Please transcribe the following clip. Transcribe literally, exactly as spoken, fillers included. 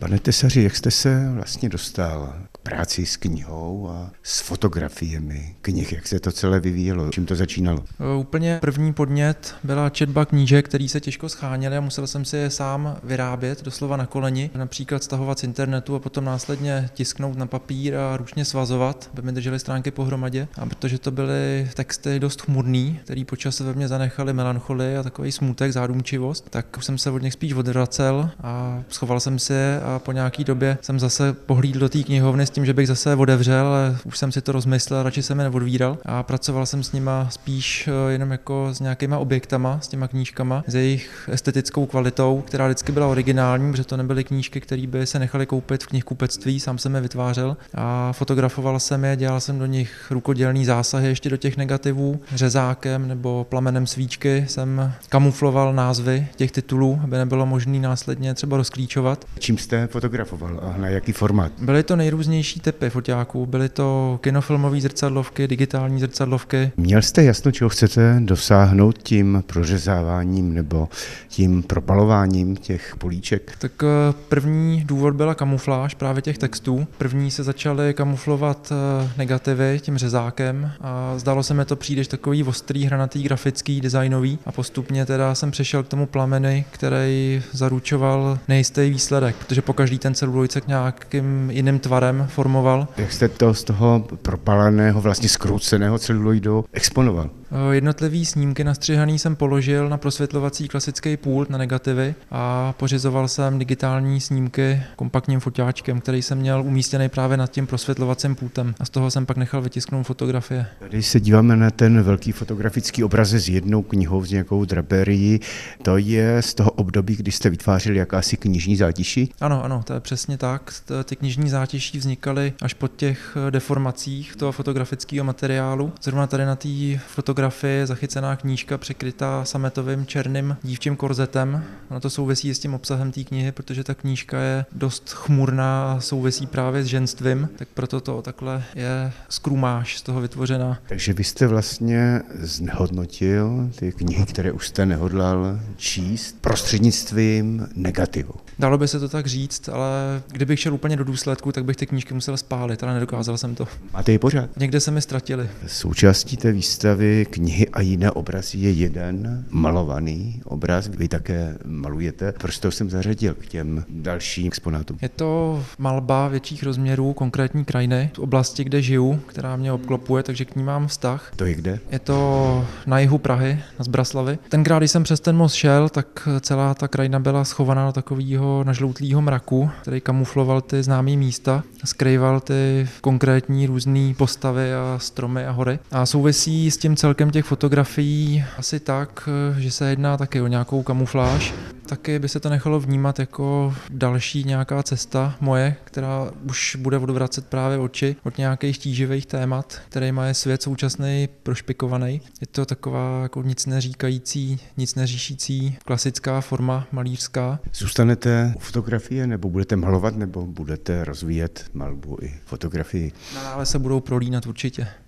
Pane Tesaři, jak jste se vlastně dostal k práci s knihou a s fotografiemi knih? Jak se to celé vyvíjelo? Čím to začínalo? Úplně první podnět byla četba knížek, který se těžko scháněly a musel jsem si je sám vyrábět, doslova na koleni, například stahovat z internetu a potom následně tisknout na papír a ručně svazovat, aby mi držely stránky pohromadě. A protože to byly texty dost chmurný, který po čase ve mně zanechaly melancholii a takový smutek, zádumčivost, tak jsem se od nich spíš odvracel a schoval jsem si je a po nějaký době jsem zase pohlídl do té knihovny s tím, že bych zase otevřel, ale už jsem si to rozmyslel, radši jsem je neodvíral a pracoval jsem s nima spíš jenom jako s nějakýma objektama, s těma knížkama, s jejich estetickou kvalitou, která vždycky byla originální, protože to nebyly knížky, které by se nechaly koupit v knihkupectví, sám jsem je vytvářel a fotografoval jsem je, dělal jsem do nich rukodělný zásahy ještě do těch negativů, řezákem nebo plamenem svíčky jsem kamufloval názvy těch titulů, aby nebylo možné následně třeba rozklíčovat. Čím jste fotografoval a na jaký formát? Byly to nejrůznější typy foťáků, byly to kinofilmové zrcadlovky, digitální zrcadlovky. Měl jste jasno, čeho chcete dosáhnout tím prořezáváním nebo tím propalováním těch políček? Tak první důvod byla kamufláž právě těch textů. První se začaly kamuflovat negativy tím řezákem a zdálo se mi to příliš takový ostrý, hranatý, grafický, designový a postupně teda jsem přešel k tomu plameny, který zaručoval nejistý výsledek, protože pokaždý ten celuloid se k nějakým jiným tvarem formoval. Jak jste to z toho propaleného, vlastně skrouceného celuloidu exponoval? Jednotlivý snímky nastřihaný jsem položil na prosvětlovací klasický pult na negativy a pořizoval jsem digitální snímky kompaktním foťáčkem, který jsem měl umístěný právě nad tím prosvětlovacím pultem a z toho jsem pak nechal vytisknout fotografie. Tady se díváme na ten velký fotografický obrazec s jednou knihou, s nějakou draperií. To je z toho období, kdy jste vytvářeli jakási knižní zátiší? Ano, ano, to je přesně tak. Ty knižní zátiší vznikaly až po těch deformacích toho fotografického materiálu. Zrovna tady na té fotografii je zachycená knížka překrytá sametovým černým dívčím korzetem. Ono to souvisí s tím obsahem té knihy, protože ta knížka je dost chmurná a souvisí právě s ženstvím, tak proto to takhle je skrumáž z toho vytvořená. Takže vy jste vlastně znehodnotil ty knihy, které už jste nehodlal číst prostřednictvím negativu. Dalo by se to tak říct, ale kdybych šel úplně do důsledku, tak bych ty knížky musel spálit, ale nedokázal jsem to. Máte je pořád? Někde se mi ztratili. Součástí té výstavy knihy a jiné obrazy je jeden malovaný obraz. Vy také malujete. Proč to jsem zařadil k těm dalším exponátům? Je to malba větších rozměrů, konkrétní krajiny, v oblasti, kde žiju, která mě obklopuje, takže k ní mám vztah. To je kde? Je to na jihu Prahy, na Zbraslavi. Tenkrát, když jsem přes ten most šel, tak celá ta krajina byla schovaná do takového nažloutlého mraku, který kamufloval ty známé místa, skrýval ty konkrétní různé postavy a stromy a hory. A souvisí s tím celkem těch fotografií asi tak, že se jedná taky o nějakou kamufláž. Taky by se to nechalo vnímat jako další nějaká cesta moje, která už bude odvracet právě oči od nějakých tíživých témat, kterýma je svět současný prošpikovaný. Je to taková jako nic neříkající, nic neříšící klasická forma malířská. Zůstanete u fotografie, nebo budete malovat, nebo budete rozvíjet malbu i fotografii? Nadále se budou prolínat určitě.